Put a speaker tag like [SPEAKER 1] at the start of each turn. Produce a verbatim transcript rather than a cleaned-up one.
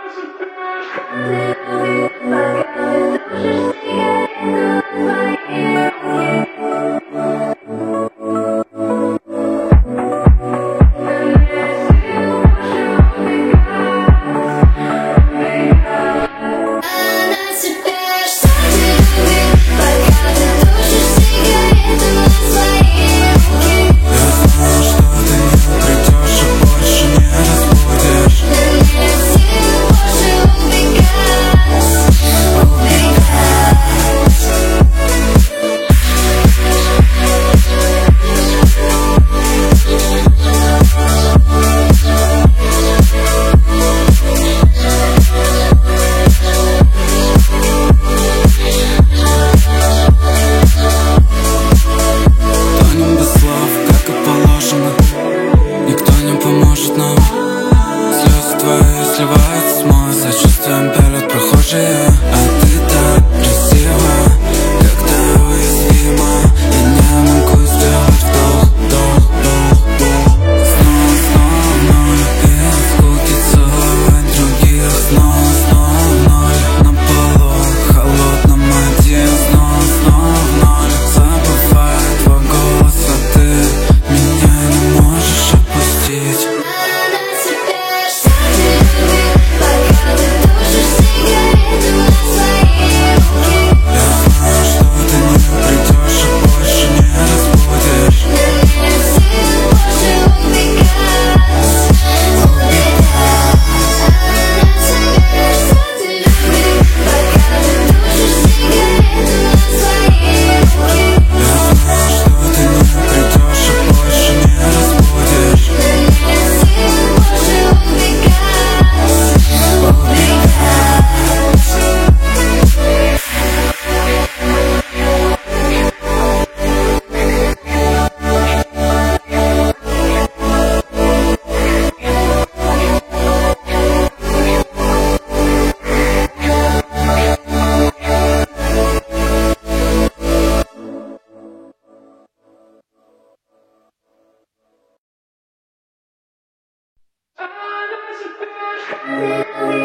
[SPEAKER 1] Сливается с мой сочувствием пялят прохожие. А ты так красива, когда уязвима. Я не могу сделать вдох, вдох, вдох, вдох. Снова, снова ноль, и скуки целовать других. Снова, снова ноль, на полу холодном один. Снова, снова ноль, забывая твой голос, а ты меня не можешь отпустить.
[SPEAKER 2] We'll be right back.